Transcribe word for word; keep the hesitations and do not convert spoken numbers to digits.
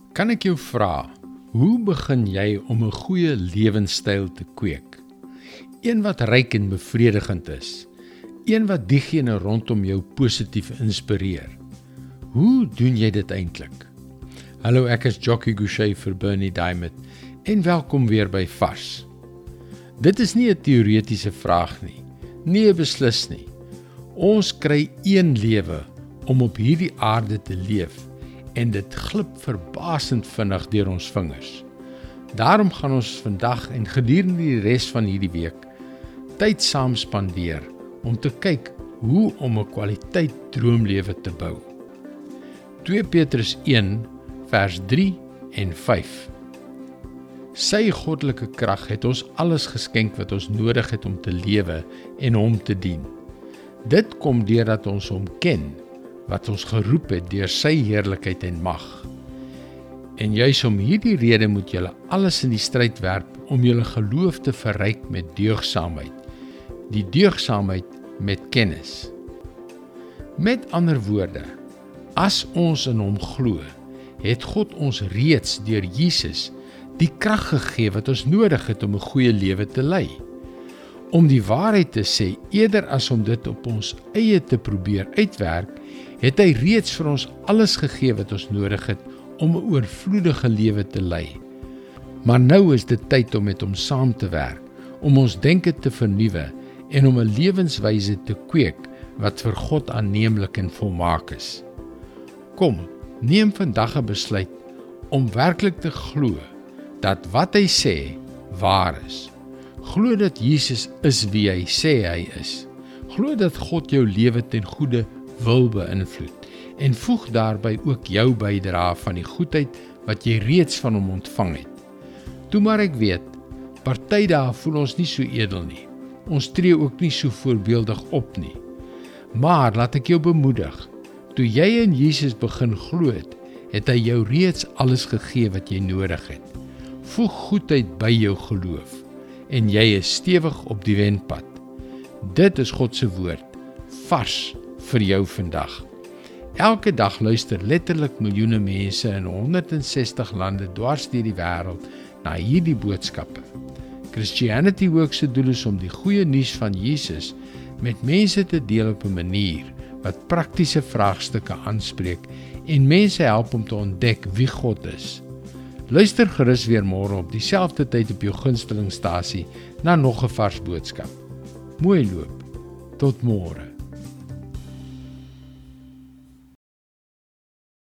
Kan ek jou vra, hoe begin jy om 'n goeie lewenstyl te kweek? Een wat ryk en bevredigend is. Een wat diegene rondom jou positief inspireer. Hoe doen jy dit eintlik? Hallo, ek is Jockey Gouchee vir Bernie Diamond en welkom weer by Vars. Dit is nie 'n teoretiese vraag nie, nee beslis nie. Ons kry een lewe om op hierdie aarde te leef en dit glip verbasend vinnig deur ons vingers. Daarom gaan ons vandag en gedurende die res van hierdie week tyd saam spandeer om te kyk hoe om 'n kwaliteit droomlewe te bou. twee Petrus een vers drie en vyf. Sy goddelike krag het ons alles geskenk wat ons nodig het om te lewe en hom te dien. Dit kom deurdat ons hom ken, wat ons geroep het deur sy heerlikheid en mag. En juis om hierdie rede moet julle alles in die stryd werp om julle geloof te verryk met deugsaamheid, die deugsaamheid met kennis. Met ander woorde, as ons in hom glo, het God ons reeds deur Jesus die krag gegee wat ons nodig het om 'n goeie lewe te lei. Om die waarheid te sê, eerder as om dit op ons eie te probeer uitwerk, het hy reeds vir ons alles gegee wat ons nodig het om 'n oorvloedige lewe te lei. Maar nou is dit tyd om met hom saam te werk, om ons denke te vernuwe en om 'n lewenswyse te kweek wat vir God aanneemlik en volmaak is. Kom, neem vandag 'n besluit om werklik te glo dat wat hy sê waar is. Glo dat Jesus is wie hy sê hy is. Glo dat God jou lewe ten goeie wil beïnvloed en voeg daarby ook jou bydrae van die goedheid wat jy reeds van hom ontvang het. Toe maar ek weet, party dae voel ons nie so edel nie. Ons tree ook nie so voorbeeldig op nie. Maar laat ek jou bemoedig, toe jy in Jesus begin glo het, het hy jou reeds alles gegee wat jy nodig het. Voeg goedheid by jou geloof en jy is stewig op die wenpad. Dit is God se woord, vars vir jou vandag. Elke dag luister letterlik miljoene mense in honderd sestig lande dwars deur die wêreld na hierdie boodskappe. Christianity Works se doel is om die goeie nuus van Jesus met mense te deel op 'n manier wat praktiese vraagstukke aanspreek en mense help om te ontdek wie God is. Luister gerus weer môre op dieselfde tyd op jou gunstelingstasie na nog 'n vars boodskap. Mooi loop. Tot môre.